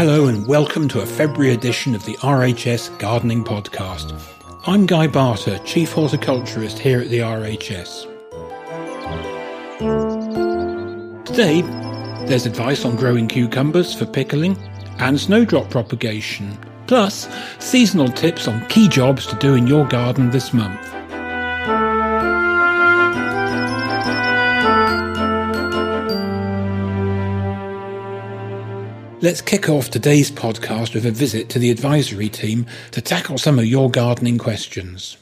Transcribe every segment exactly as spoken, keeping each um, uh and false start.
Hello and welcome to a February edition of the R H S Gardening Podcast. I'm Guy Barter, Chief Horticulturist here at the R H S. Today, there's advice on growing cucumbers for pickling and snowdrop propagation, plus seasonal tips on key jobs to do in your garden this month. Let's kick off today's podcast with a visit to the advisory team to tackle some of your gardening questions.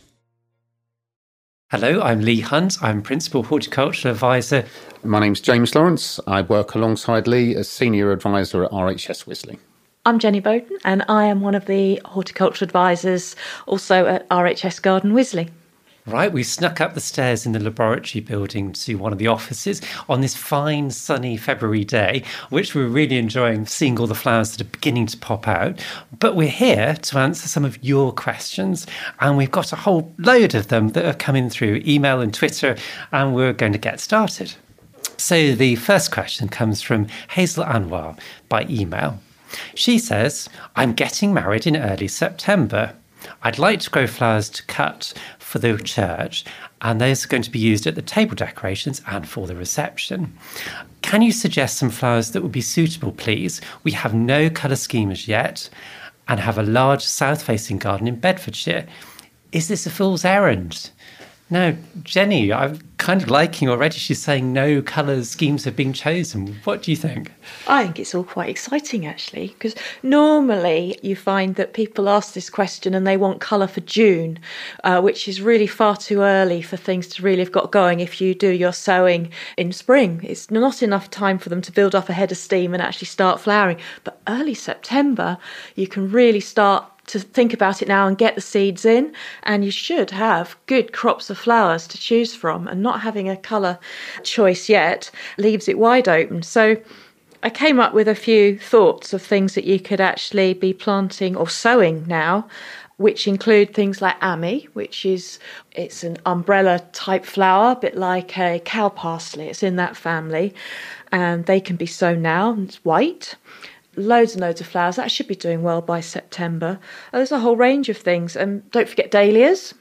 Hello, I'm Lee Hunt. I'm Principal Horticultural Advisor. My name's James Lawrence. I work alongside Lee as Senior Advisor at R H S Wisley. I'm Jenny Bowden and I am one of the Horticultural Advisors also at R H S Garden Wisley. Right, we snuck up the stairs in the laboratory building to one of the offices on this fine, sunny February day, which we're really enjoying seeing all the flowers that are beginning to pop out. But we're here to answer some of your questions, and we've got a whole load of them that are coming through email and Twitter, and we're going to get started. So the first question comes from Hazel Anwar by email. She says, I'm getting married in early September. I'd like to grow flowers to cut for the church, and those are going to be used at the table decorations and for the reception. Can you suggest some flowers that would be suitable, please? We have no colour scheme as yet and have a large south-facing garden in Bedfordshire. Is this a fool's errand? Now, Jenny, I'm kind of liking already. She's saying no colour schemes have been chosen. What do you think? I think it's all quite exciting, actually, because normally you find that people ask this question and they want colour for June, uh, which is really far too early for things to really have got going if you do your sowing in spring. It's not enough time for them to build up a head of steam and actually start flowering. But early September, you can really start to think about it now and get the seeds in, and you should have good crops of flowers to choose from, and not having a colour choice yet leaves it wide open. So I came up with a few thoughts of things that you could actually be planting or sowing now, which include things like Ami, which is, it's an umbrella type flower, a bit like a cow parsley. It's in that family, and they can be sown now. It's white. Loads and loads of flowers. That should be doing well by September. There's a whole range of things. And don't forget dahlias.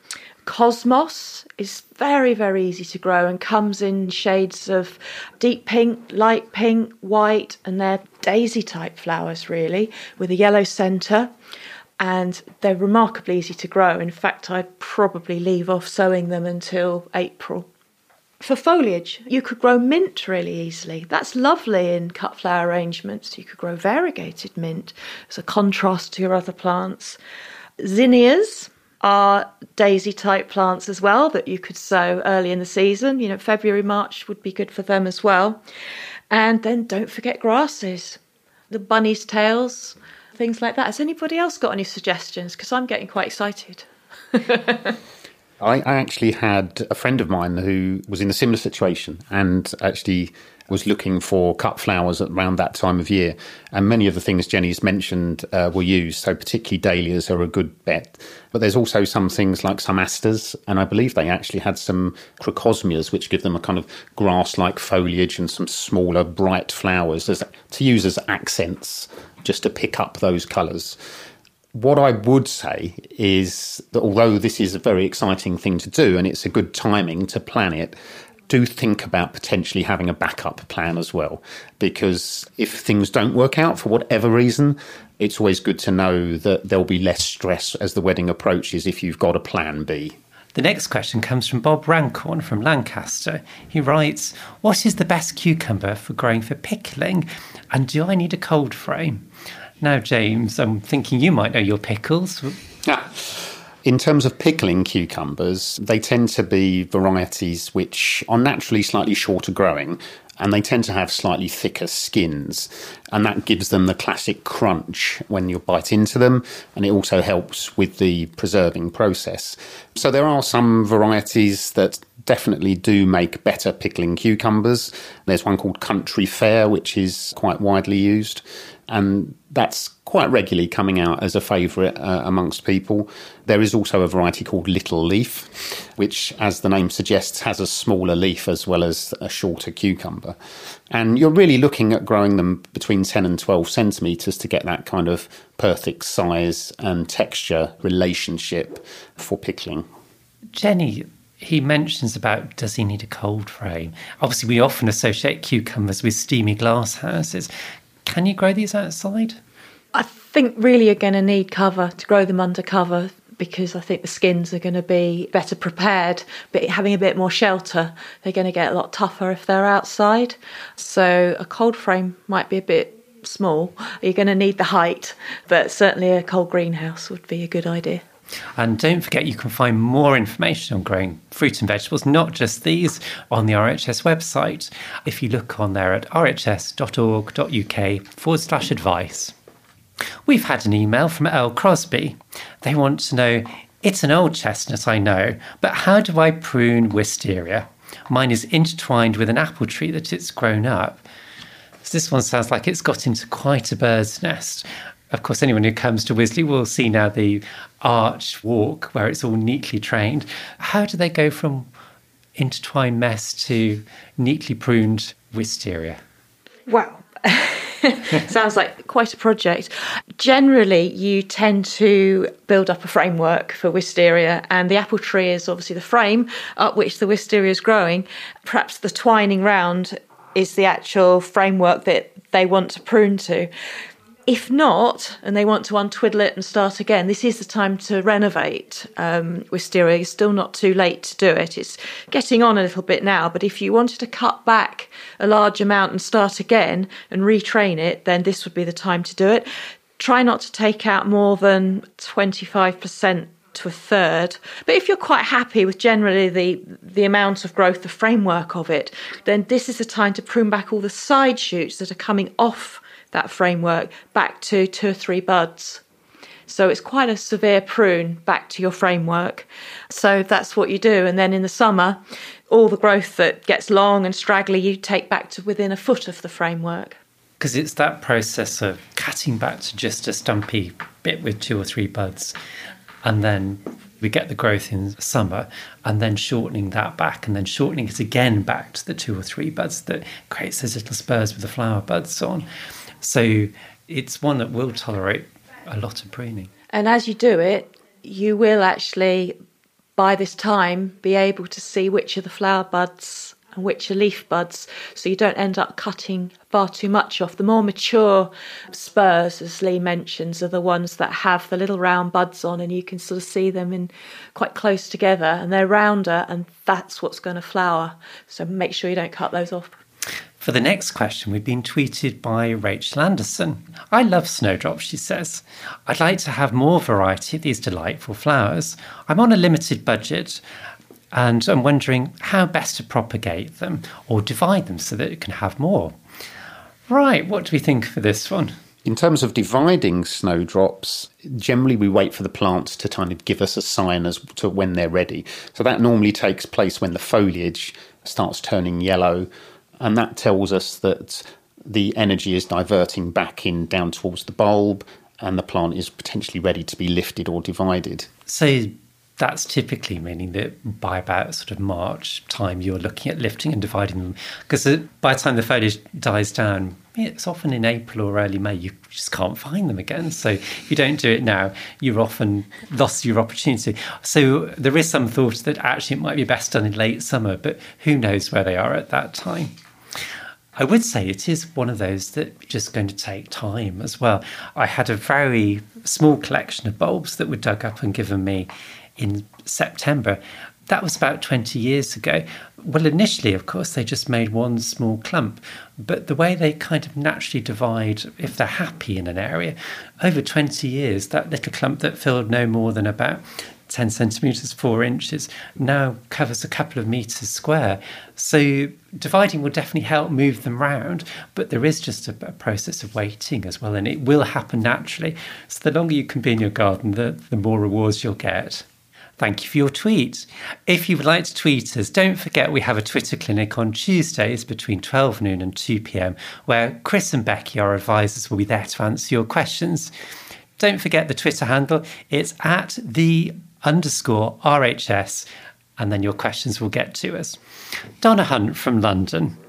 Cosmos is very, very easy to grow and comes in shades of deep pink, light pink, white, and they're daisy type flowers really, with a yellow centre. And they're remarkably easy to grow. In fact, I'd probably leave off sowing them until April. For foliage, you could grow mint really easily. That's lovely in cut flower arrangements. You could grow variegated mint as a contrast to your other plants. Zinnias are daisy type plants as well that you could sow early in the season. You know, February, March would be good for them as well. And then don't forget grasses, the bunny's tails, things like that. Has anybody else got any suggestions? Because I'm getting quite excited. I actually had a friend of mine who was in a similar situation and actually was looking for cut flowers around that time of year. And many of the things Jenny's mentioned uh, were used, so particularly dahlias are a good bet. But there's also some things like some asters, and I believe they actually had some crocosmias, which give them a kind of grass-like foliage and some smaller, bright flowers as, to use as accents, just to pick up those colours. What I would say is that although this is a very exciting thing to do and it's a good timing to plan it, do think about potentially having a backup plan as well. Because if things don't work out for whatever reason, it's always good to know that there'll be less stress as the wedding approaches if you've got a plan B. The next question comes from Bob Rancorn from Lancaster. He writes, what is the best cucumber for growing for pickling? And do I need a cold frame? Now, James, I'm thinking you might know your pickles. In terms of pickling cucumbers, they tend to be varieties which are naturally slightly shorter growing, and they tend to have slightly thicker skins, and that gives them the classic crunch when you bite into them, and it also helps with the preserving process. So there are some varieties that definitely do make better pickling cucumbers. There's one called Country Fair, which is quite widely used, and that's quite regularly coming out as a favourite uh, amongst people. There is also a variety called Little Leaf, which, as the name suggests, has a smaller leaf as well as a shorter cucumber. cover. And you're really looking at growing them between ten and twelve centimetres to get that kind of perfect size and texture relationship for pickling. Jenny, he mentions about, does he need a cold frame? Obviously, we often associate cucumbers with steamy glass houses. Can you grow these outside? I think really you're going to need cover to grow them under cover, because I think the skins are going to be better prepared, but having a bit more shelter, they're going to get a lot tougher if they're outside. So a cold frame might be a bit small. You're going to need the height, but certainly a cold greenhouse would be a good idea. And don't forget, you can find more information on growing fruit and vegetables, not just these, on the R H S website. If you look on there at rhs.org.uk forward slash advice. We've had an email from Elle Crosby. They want to know, it's an old chestnut, I know, but how do I prune wisteria? Mine is intertwined with an apple tree that it's grown up. So this one sounds like it's got into quite a bird's nest. Of course, anyone who comes to Wisley will see now the arch walk where it's all neatly trained. How do they go from intertwined mess to neatly pruned wisteria? Wow. Sounds like quite a project. Generally, you tend to build up a framework for wisteria, and the apple tree is obviously the frame up which the wisteria is growing. Perhaps the twining round is the actual framework that they want to prune to. If not, and they want to untwiddle it and start again, this is the time to renovate um, wisteria. It's still not too late to do it. It's getting on a little bit now, but if you wanted to cut back a large amount and start again and retrain it, then this would be the time to do it. Try not to take out more than twenty-five percent to a third. But if you're quite happy with generally the, the amount of growth, the framework of it, then this is the time to prune back all the side shoots that are coming off that framework back to two or three buds. So it's quite a severe prune back to your framework. So that's what you do. And then in the summer, all the growth that gets long and straggly, you take back to within a foot of the framework. Because it's that process of cutting back to just a stumpy bit with two or three buds, and then we get the growth in summer, and then shortening that back, and then shortening it again back to the two or three buds that creates those little spurs with the flower buds on. So it's one that will tolerate a lot of pruning. And as you do it, you will actually, by this time, be able to see which are the flower buds and which are leaf buds, so you don't end up cutting far too much off. The more mature spurs, as Lee mentions, are the ones that have the little round buds on, and you can sort of see them in quite close together, and they're rounder, and that's what's going to flower. So make sure you don't cut those off. For the next question, we've been tweeted by Rachel Anderson. I love snowdrops, she says. I'd like to have more variety of these delightful flowers. I'm on a limited budget, and I'm wondering how best to propagate them or divide them so that it can have more. Right, what do we think for this one? In terms of dividing snowdrops, generally we wait for the plants to kind of give us a sign as to when they're ready. So that normally takes place when the foliage starts turning yellow, and that tells us that the energy is diverting back in down towards the bulb, and the plant is potentially ready to be lifted or divided. So that's typically meaning that by about sort of March time, you're looking at lifting and dividing them. Because by the time the foliage dies down, it's often in April or early May, you just can't find them again. So if you don't do it now, you've often lost your opportunity. So there is some thought that actually it might be best done in late summer, but who knows where they are at that time. I would say it is one of those that's just going to take time as well. I had a very small collection of bulbs that were dug up and given me in September. That was about twenty years ago. Well, initially, of course, they just made one small clump, but the way they kind of naturally divide, if they're happy in an area, over twenty years, that little clump that filled no more than about ten centimetres, four inches, now covers a couple of metres square. So dividing will definitely help move them round, but there is just a, a process of waiting as well, and it will happen naturally. So the longer you can be in your garden, the, the more rewards you'll get. Thank you for your tweet. If you would like to tweet us, don't forget we have a Twitter clinic on Tuesdays between twelve noon and two p.m, where Chris and Becky, our advisors, will be there to answer your questions. Don't forget the Twitter handle. It's at the underscore R H S, and then your questions will get to us. Donna Hunt from London.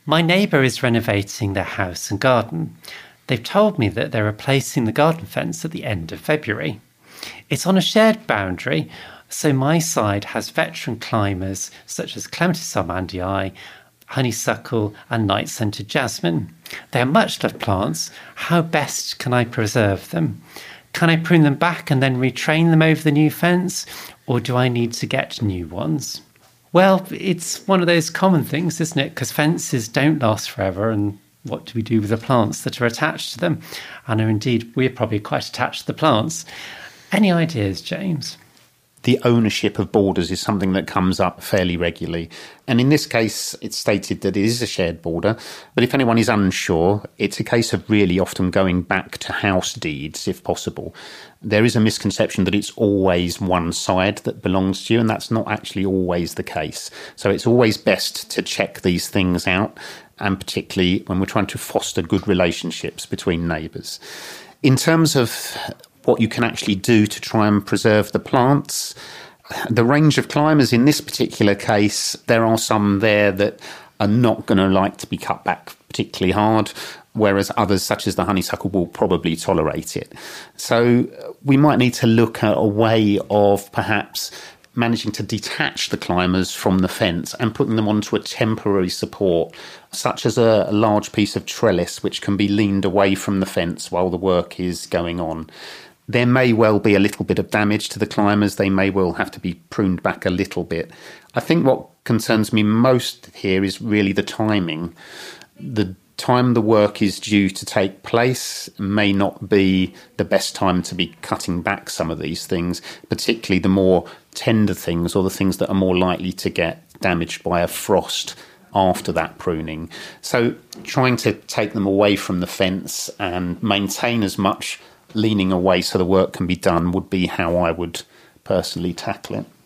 My neighbour is renovating their house and garden. They've told me that they're replacing the garden fence at the end of February. It's on a shared boundary, so my side has veteran climbers such as Clematis armandii, honeysuckle and night-scented jasmine. They are much-loved plants. How best can I preserve them? Can I prune them back and then retrain them over the new fence, or do I need to get new ones? Well, it's one of those common things, isn't it? Because fences don't last forever, and what do we do with the plants that are attached to them? And indeed, we're probably quite attached to the plants. Any ideas, James? The ownership of borders is something that comes up fairly regularly. And in this case, it's stated that it is a shared border. But if anyone is unsure, it's a case of really often going back to house deeds, if possible. There is a misconception that it's always one side that belongs to you, and that's not actually always the case. So it's always best to check these things out, and particularly when we're trying to foster good relationships between neighbours. In terms of what you can actually do to try and preserve the plants, the range of climbers in this particular case, there are some there that are not going to like to be cut back particularly hard, whereas others, such as the honeysuckle, will probably tolerate it. So we might need to look at a way of perhaps managing to detach the climbers from the fence and putting them onto a temporary support, such as a, a large piece of trellis which can be leaned away from the fence while the work is going on. There may well be a little bit of damage to the climbers. They may well have to be pruned back a little bit. I think what concerns me most here is really the timing. The time the work is due to take place may not be the best time to be cutting back some of these things, particularly the more tender things or the things that are more likely to get damaged by a frost after that pruning. So trying to take them away from the fence and maintain as much leaning away so the work can be done would be how I would personally tackle it.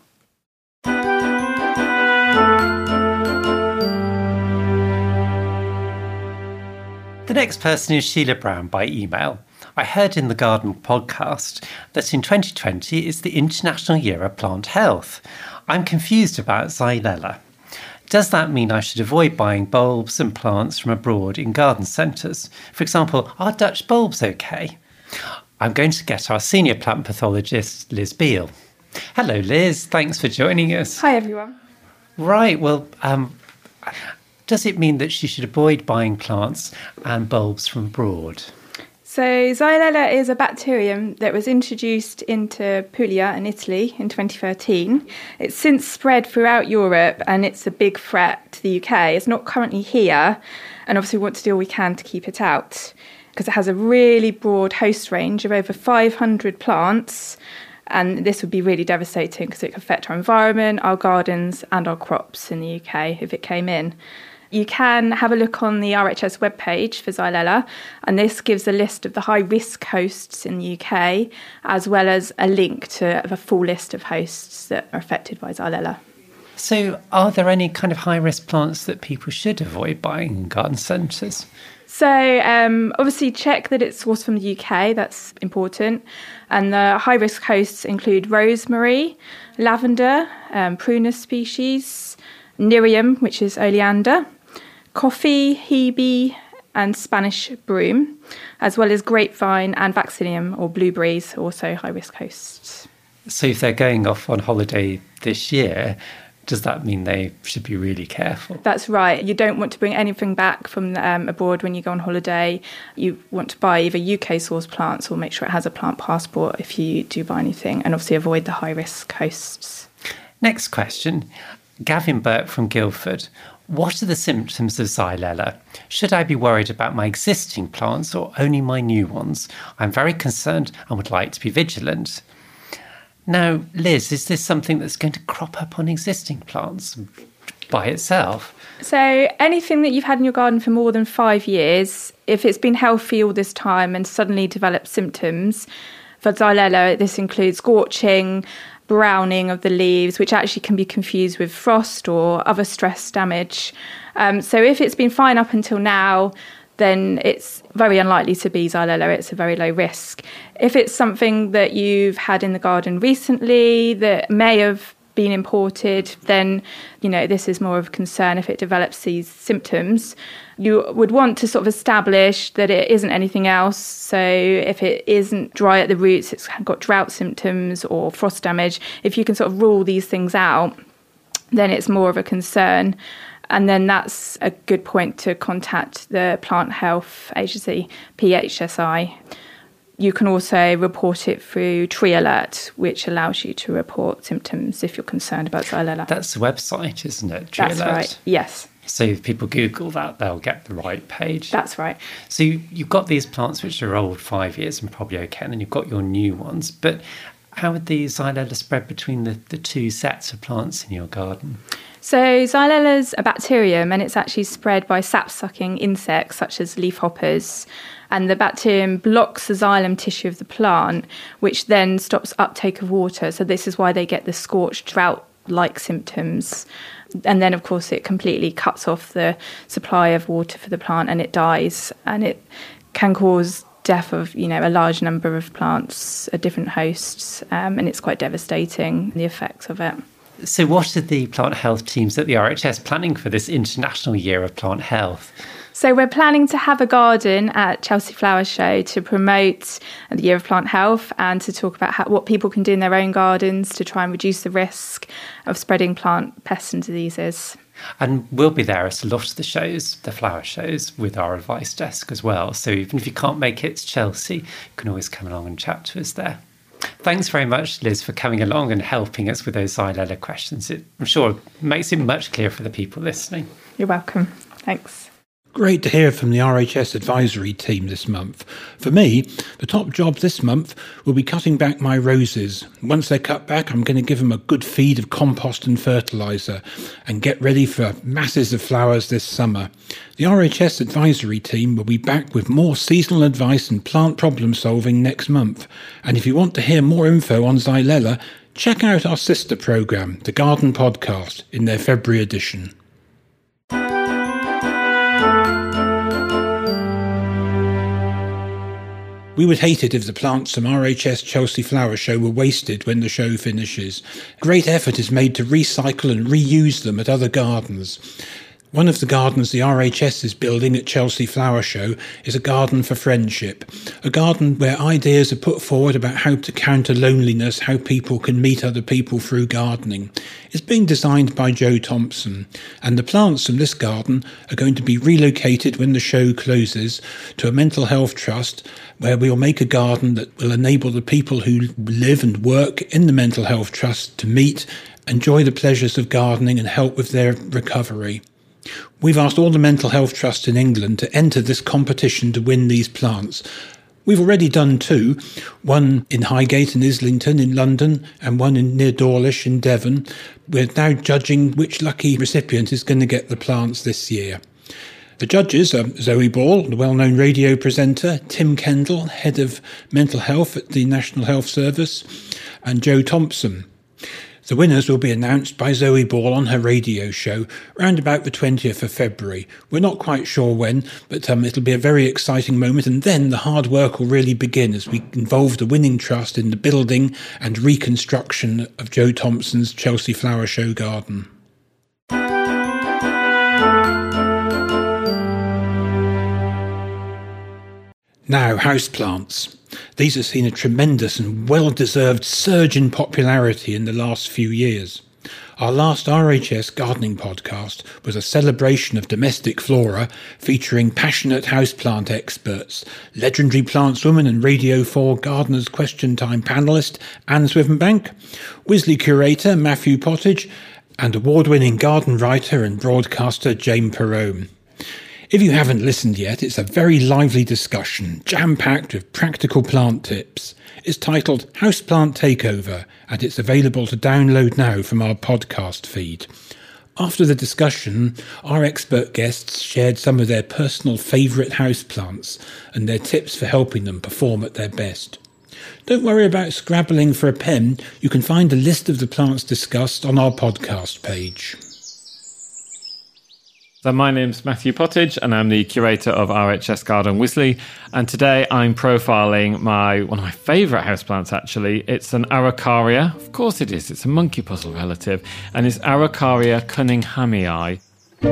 The next person is Sheila Brown by email. I heard in the Garden podcast that in twenty twenty is the International Year of Plant Health. I'm confused about Xylella. Does that mean I should avoid buying bulbs and plants from abroad in garden centres? For example, are Dutch bulbs okay? I'm going to get our senior plant pathologist, Liz Beale. Hello, Liz. Thanks for joining us. Hi, everyone. Right. Well, um, does it mean that she should avoid buying plants and bulbs from abroad? So Xylella is a bacterium that was introduced into Puglia in Italy in twenty thirteen. It's since spread throughout Europe and it's a big threat to the U K. It's not currently here, and obviously we want to do all we can to keep it out, because it has a really broad host range of over five hundred plants, and this would be really devastating because it could affect our environment, our gardens and our crops in the U K if it came in. You can have a look on the R H S webpage for Xylella, and this gives a list of the high-risk hosts in the U K, as well as a link to a full list of hosts that are affected by Xylella. So are there any kind of high-risk plants that people should avoid buying in garden centres? So um, obviously check that it's sourced from the U K, that's important. And the high-risk hosts include rosemary, lavender, um, prunus species, Nerium, which is oleander, coffee, hebe and Spanish broom, as well as grapevine and vaccinium or blueberries, also high-risk hosts. So if they're going off on holiday this year, does that mean they should be really careful? That's right. You don't want to bring anything back from um, abroad when you go on holiday. You want to buy either U K-sourced plants or make sure it has a plant passport if you do buy anything, and obviously avoid the high-risk hosts. Next question. Gavin Burke from Guildford. What are the symptoms of Xylella? Should I be worried about my existing plants or only my new ones? I'm very concerned and would like to be vigilant. Now, Liz, is this something that's going to crop up on existing plants by itself? So anything that you've had in your garden for more than five years, if it's been healthy all this time and suddenly developed symptoms, for Xylella, this includes scorching, browning of the leaves, which actually can be confused with frost or other stress damage. Um, so if it's been fine up until now, then it's very unlikely to be Xylella. It's a very low risk. If it's something that you've had in the garden recently that may have been imported, then, you know, this is more of a concern if it develops these symptoms. You would want to sort of establish that it isn't anything else. So if it isn't dry at the roots, it's got drought symptoms or frost damage, if you can sort of rule these things out, then it's more of a concern. And then that's a good point to contact the Plant Health Agency, P H S I. You can also report it through Tree Alert, which allows you to report symptoms if you're concerned about Xylella. That's the website, isn't it? Tree That's Alert. right, yes. So if people Google that, they'll get the right page. That's right. So you, you've got these plants which are old five years and probably okay, and then you've got your new ones. But how would the Xylella spread between the, the two sets of plants in your garden? So Xylella's a bacterium, and it's actually spread by sap-sucking insects such as leafhoppers. And the bacterium blocks the xylem tissue of the plant, which then stops uptake of water. So this is why they get the scorched drought-like symptoms. And then, of course, it completely cuts off the supply of water for the plant and it dies. And it can cause death of, you know, a large number of plants, uh, different hosts. Um, and it's quite devastating, the effects of it. So what are the plant health teams at the R H S planning for this International Year of Plant Health? So we're planning to have a garden at Chelsea Flower Show to promote the Year of Plant Health and to talk about how, what people can do in their own gardens to try and reduce the risk of spreading plant pests and diseases. And we'll be there at a lot of the shows, the flower shows, with our advice desk as well. So even if you can't make it to Chelsea, you can always come along and chat to us there. Thanks very much, Liz, for coming along and helping us with those Xylella questions. It, I'm sure it makes it much clearer for the people listening. You're welcome. Thanks. Great to hear from the R H S advisory team this month. For me, the top job this month will be cutting back my roses. Once they're cut back, I'm going to give them a good feed of compost and fertiliser and get ready for masses of flowers this summer. The R H S advisory team will be back with more seasonal advice and plant problem solving next month. And if you want to hear more info on Xylella, check out our sister programme, the Garden Podcast, in their February edition. We would hate it if the plants from R H S Chelsea Flower Show were wasted when the show finishes. Great effort is made to recycle and reuse them at other gardens. One of the gardens the R H S is building at Chelsea Flower Show is a garden for friendship, a garden where ideas are put forward about how to counter loneliness, how people can meet other people through gardening. It's being designed by Joe Thompson, and the plants from this garden are going to be relocated when the show closes to a mental health trust where we'll make a garden that will enable the people who live and work in the mental health trust to meet, enjoy the pleasures of gardening and help with their recovery. We've asked all the mental health trusts in England to enter this competition to win these plants. We've already done two, one in Highgate and Islington in London and one in near Dawlish in Devon. We're now judging which lucky recipient is going to get the plants this year. The judges are Zoe Ball, the well-known radio presenter, Tim Kendall, Head of Mental Health at the National Health Service, and Joe Thompson. The winners will be announced by Zoe Ball on her radio show round about the twentieth of February. We're not quite sure when, but um, it'll be a very exciting moment, and then the hard work will really begin as we involve the winning trust in the building and reconstruction of Joe Thompson's Chelsea Flower Show garden. Now, houseplants. These have seen a tremendous and well-deserved surge in popularity in the last few years. Our last R H S gardening podcast was a celebration of domestic flora featuring passionate houseplant experts, legendary plantswoman and Radio four Gardeners Question Time panellist Anne Swithenbank, Wisley curator Matthew Pottage, and award-winning garden writer and broadcaster Jane Perrone. If you haven't listened yet, it's a very lively discussion, jam-packed with practical plant tips. It's titled Houseplant Takeover, and it's available to download now from our podcast feed. After the discussion, our expert guests shared some of their personal favourite houseplants and their tips for helping them perform at their best. Don't worry about scrabbling for a pen. You can find a list of the plants discussed on our podcast page. So my name's Matthew Pottage and I'm the curator of R H S Garden Wisley, and today I'm profiling my one of my favourite houseplants actually. It's an Araucaria. Of course it is, it's a monkey puzzle relative, and it's Araucaria Cunninghamii.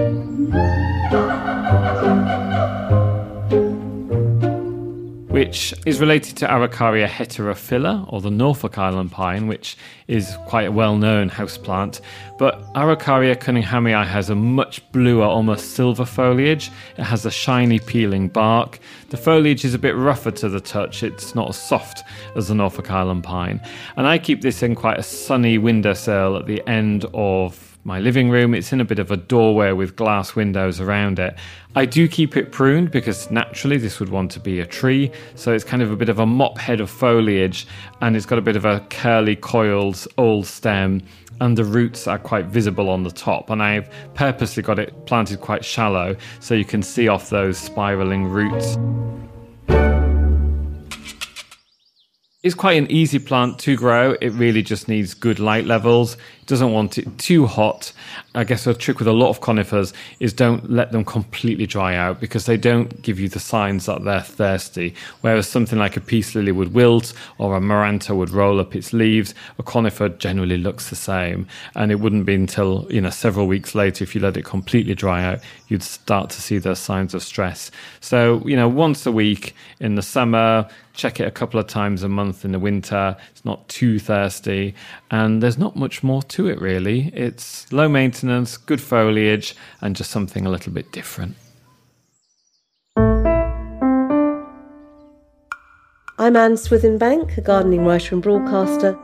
Which is related to Araucaria heterophylla, or the Norfolk Island pine, which is quite a well-known houseplant. But Araucaria Cunninghamii has a much bluer, almost silver foliage. It has a shiny peeling bark. The foliage is a bit rougher to the touch. It's not as soft as the Norfolk Island pine. And I keep this in quite a sunny windowsill at the end of my living room. It's in a bit of a doorway with glass windows around it. I do keep it pruned because naturally this would want to be a tree, so it's kind of a bit of a mop head of foliage, and it's got a bit of a curly coiled old stem, and the roots are quite visible on the top, and I've purposely got it planted quite shallow so you can see off those spiralling roots. It's quite an easy plant to grow. It really just needs good light levels. It doesn't want it too hot. I guess a trick with a lot of conifers is don't let them completely dry out, because they don't give you the signs that they're thirsty. Whereas something like a peace lily would wilt, or a maranta would roll up its leaves, a conifer generally looks the same. And it wouldn't be until, you know, several weeks later, if you let it completely dry out, you'd start to see those signs of stress. So, you know, once a week in the summer, check it a couple of times a month in the winter. It's not too thirsty, and there's not much more to it really. It's low maintenance, good foliage, and just something a little bit different. I'm Anne Swithinbank, a gardening writer and broadcaster.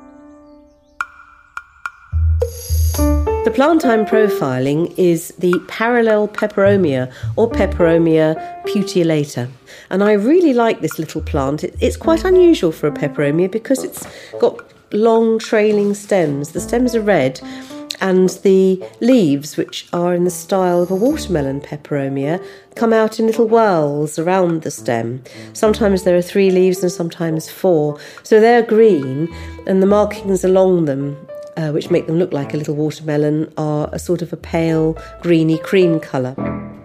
The plant I'm profiling is the parallel peperomia, or Peperomia puteolata. And I really like this little plant. It, it's quite unusual for a peperomia because it's got long trailing stems. The stems are red, and the leaves, which are in the style of a watermelon peperomia, come out in little whorls around the stem. Sometimes there are three leaves and sometimes four. So they're green, and the markings along them, Uh, which make them look like a little watermelon, are a sort of a pale, greeny cream colour.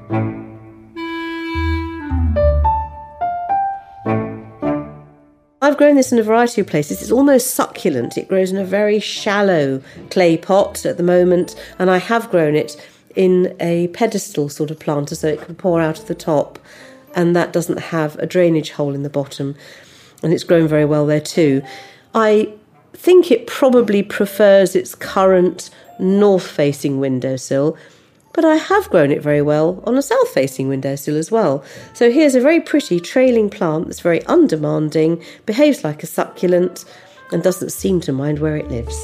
I've grown this in a variety of places. It's almost succulent. It grows in a very shallow clay pot at the moment, and I have grown it in a pedestal sort of planter so it can pour out of the top, and that doesn't have a drainage hole in the bottom, and it's grown very well there too. I think it probably prefers its current north-facing windowsill, but I have grown it very well on a south-facing windowsill as well. So here's a very pretty trailing plant that's very undemanding, behaves like a succulent, and doesn't seem to mind where it lives.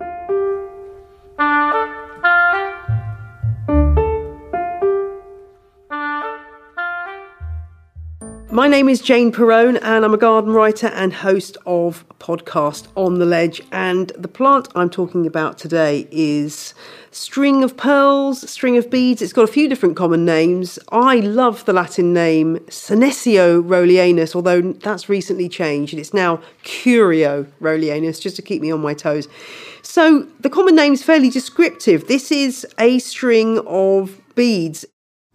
My name is Jane Perrone, and I'm a garden writer and host of a podcast On the Ledge. And the plant I'm talking about today is string of pearls, string of beads. It's got a few different common names. I love the Latin name Senecio Rowleyanus, although that's recently changed and it's now Curio Rowleyanus, just to keep me on my toes. So the common name is fairly descriptive. This is a string of beads.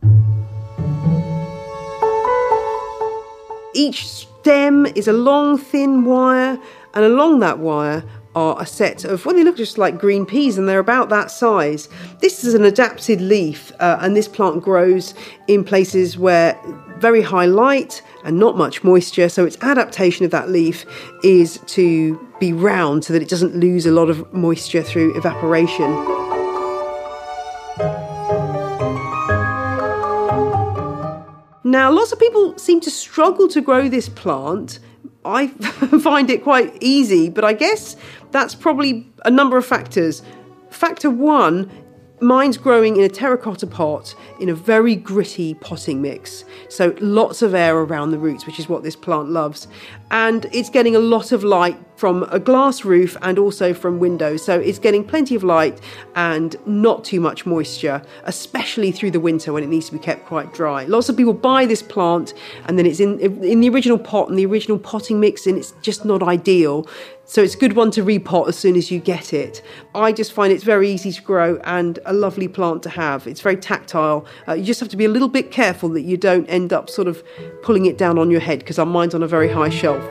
Each stem is a long, thin wire, and along that wire are a set of, well, they look just like green peas, and they're about that size. This is an adapted leaf, uh, and this plant grows in places where very high light and not much moisture, so its adaptation of that leaf is to be round so that it doesn't lose a lot of moisture through evaporation. Now, lots of people seem to struggle to grow this plant. I find it quite easy, but I guess that's probably a number of factors. Factor one, mine's growing in a terracotta pot in a very gritty potting mix. So lots of air around the roots, which is what this plant loves. And it's getting a lot of light from a glass roof and also from windows. So it's getting plenty of light and not too much moisture, especially through the winter when it needs to be kept quite dry. Lots of people buy this plant and then it's in, in the original pot and the original potting mix, and it's just not ideal. So it's a good one to repot as soon as you get it. I just find it's very easy to grow and a lovely plant to have. It's very tactile. Uh, you just have to be a little bit careful that you don't end up sort of pulling it down on your head, because mine's on a very high shelf.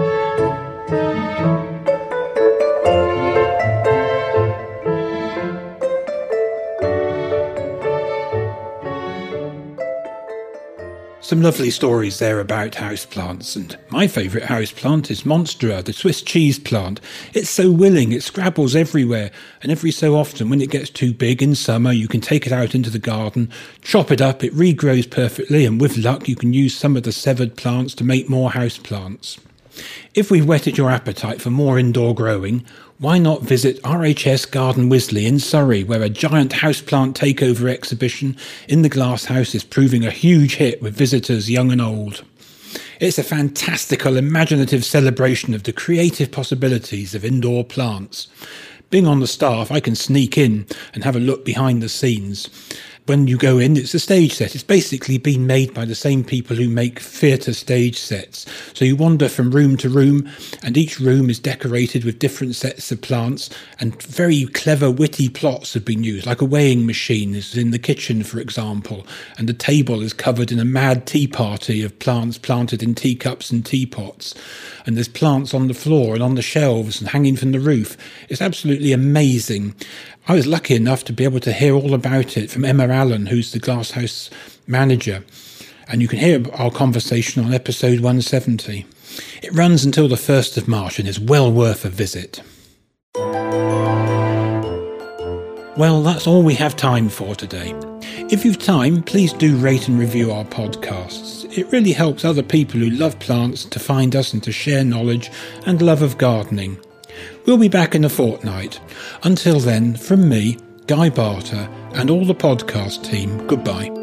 Some lovely stories there about houseplants, and my favourite houseplant is Monstera, the Swiss cheese plant. It's so willing, it scrabbles everywhere, and every so often when it gets too big in summer you can take it out into the garden, chop it up, it regrows perfectly, and with luck you can use some of the severed plants to make more houseplants. If we've whetted your appetite for more indoor growing, why not visit R H S Garden Wisley in Surrey, where a giant houseplant takeover exhibition in the glasshouse is proving a huge hit with visitors young and old. It's a fantastical, imaginative celebration of the creative possibilities of indoor plants. Being on the staff, I can sneak in and have a look behind the scenes. When you go in, it's a stage set. It's basically been made by the same people who make theatre stage sets. So you wander from room to room, and each room is decorated with different sets of plants, and very clever, witty plots have been used, like a weighing machine is in the kitchen, for example, and the table is covered in a mad tea party of plants planted in teacups and teapots. And there's plants on the floor and on the shelves and hanging from the roof. It's absolutely amazing. I was lucky enough to be able to hear all about it from Emma Allen, who's the Glasshouse manager. And you can hear our conversation on episode one seventy. It runs until the first of March and is well worth a visit. Well, that's all we have time for today. If you've time, please do rate and review our podcasts. It really helps other people who love plants to find us and to share knowledge and love of gardening. We'll be back in a fortnight. Until then, from me, Guy Barter, and all the podcast team, goodbye.